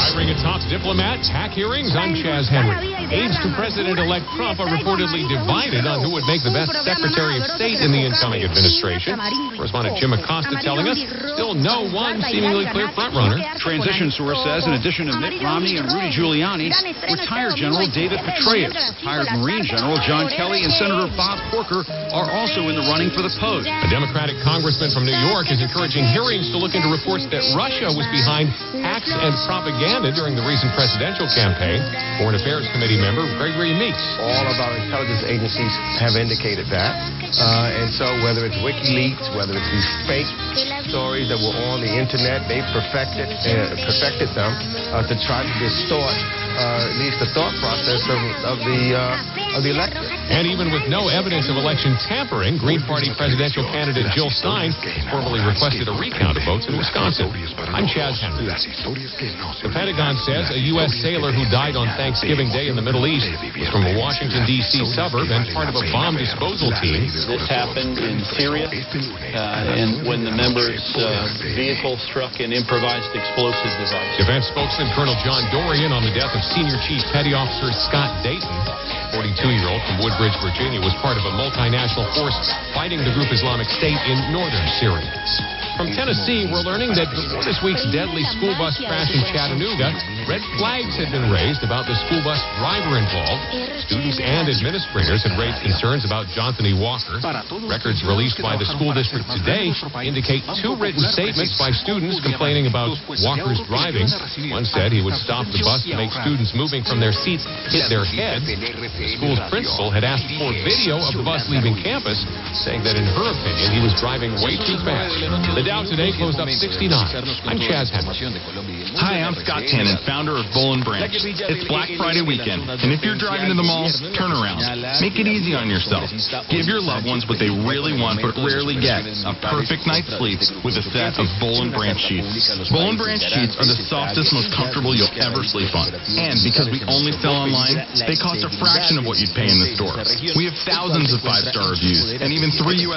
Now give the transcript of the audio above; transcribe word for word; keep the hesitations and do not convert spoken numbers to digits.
Firing a top diplomat, hack hearings, I'm Chaz Henry. Aides to President-elect Trump are reportedly divided on who would make the best Secretary of State in the incoming administration. Correspondent Jim Acosta telling us still no one seemingly clear frontrunner. Transition source says, in addition to Mitt Romney and Rudy Giuliani, retired General David Petraeus, retired Marine General John Kelly, and Senator Bob Corker are also in the running for the post. A Democratic congressman from New York is encouraging hearings to look into reports that Russia was behind hacks and propaganda during the recent presidential campaign. Foreign Affairs Committee member Gregory Meeks. All of our intelligence agencies have indicated that. Uh, and so whether it's WikiLeaks, whether it's these fake stories that were on the internet, they perfected, uh, perfected them uh, to try to distort uh, at least the thought process of, of the uh, of the electorate. And even with no evidence of election tampering, Green Party presidential candidate Jill Stein formally requested a recount of votes in Wisconsin. I'm Chaz Henry. The Pentagon says a U S sailor who died on Thanksgiving Day in the Middle East was from a Washington, D C suburb and part of a bomb disposal team. This happened in Syria, uh, and when the member's uh, vehicle struck an improvised explosive device. Defense spokesman Colonel John Dorian on the death of Senior Chief Petty Officer Scott Dayton. forty-two-year-old from Woodbridge, Virginia, was part of a multinational force fighting the group Islamic State in northern Syria. From Tennessee, we're learning that before this week's deadly school bus crash in Chattanooga, red flags had been raised about the school bus driver involved. Students and administrators had raised concerns about Johnson E. Walker. Records released by the school district today indicate two written statements by students complaining about Walker's driving. One said he would stop the bus to make students moving from their seats hit their heads. The school's principal had asked for video of the bus leaving campus, saying that in her opinion he was driving way too fast. The Dow today closed up sixty-nine. I'm Chaz Henry. Hi, I'm Scott Tannen, founder of Boll and Branch. It's Black Friday weekend, and if you're driving to the mall, turn around. Make it easy on yourself. Give your loved ones what they really want but rarely get, a perfect night's sleep with a set of Boll and Branch sheets. Boll and Branch sheets are the softest, most comfortable you'll ever sleep on. And because we only sell online, they cost a fraction of what you'd pay in the store. We have thousands of five-star reviews, and even three U S